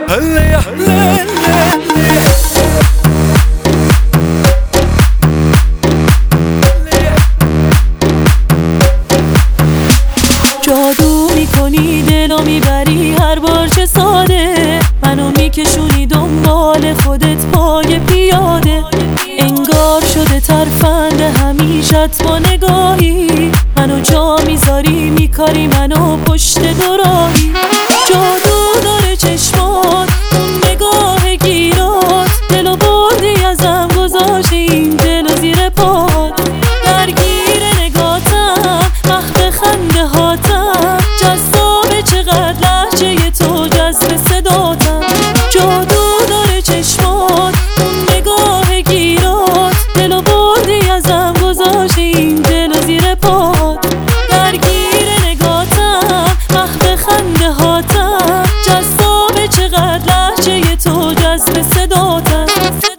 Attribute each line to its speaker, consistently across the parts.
Speaker 1: جادو میکنی دلو میبری هر بار چه ساده، منو میکشونی دنبال خودت پای پیاده. انگار شده ترفند همیشت با نگاهی، منو جا میذاری میکاری منو پشت دوراهی. جادو داره چشمات اون نگاه گیرات، دلو بردی ازم گذاشتی این دلو زیر پات. درگیر نگاتم محو خنده هاتم، جذاب چقدر لحجه تو جذب صداتم. جادو داره چشمات اون نگاه گیرات، دلو بردی ازم گذاشتی این دلو زیر پات. درگیر نگاتم محو خنده هاتم، جذاب چقدر لحجه تو جذب صداتم.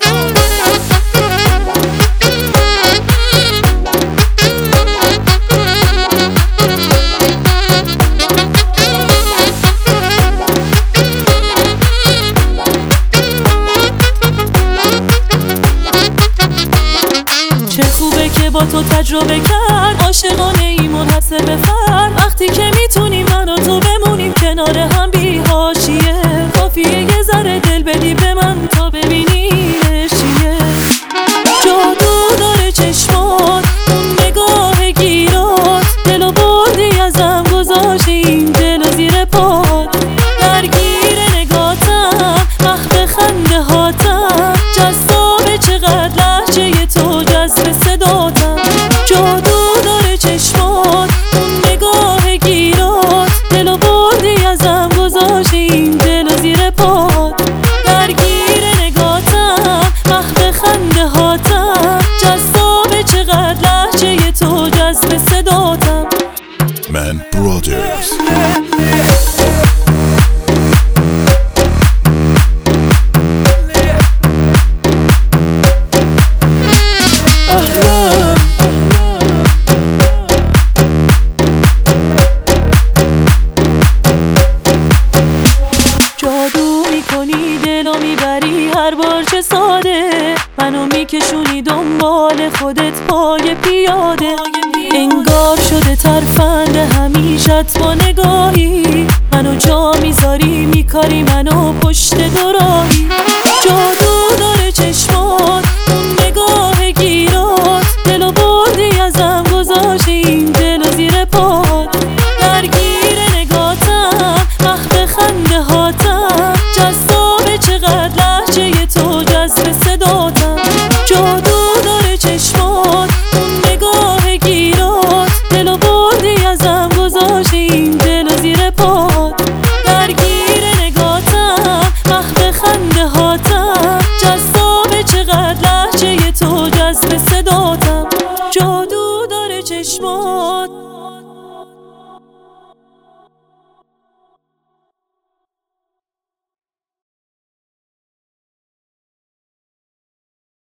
Speaker 1: چه خوبه که با تو تجربه کرد، عاشقانه ای منحصر به فرد. وقتی که میتونیم من و تو بمونیم کنار هم بی حاشیه، کافیه یه ذره دل بدی به من تا ببینیمش چیه. جادو داره چشمات اون نگاه گیرات، دلو بردی ازم گذاشتی این دلو زیر پات. درگیر نگاتم محو خنده هاتم، جذاب چقدر لحجه تو جذب صداتم. جادو داره چشمات اون نگاه گیرات، دلو بردی ازم گذاشتی این دلو زیر پات. درگیر نگاتم محو خنده هاتم، جذاب چقدر لحجه تو جذب صداتم.
Speaker 2: من برادرز.
Speaker 1: جادو میکنی دلو میبری هر بار چه ساده، منو میکشونی دنبال خودت پای پیاده. انگار شده ترفند همیشت با نگاهی، منو جا میذاری میکاری منو پشت دوراهی.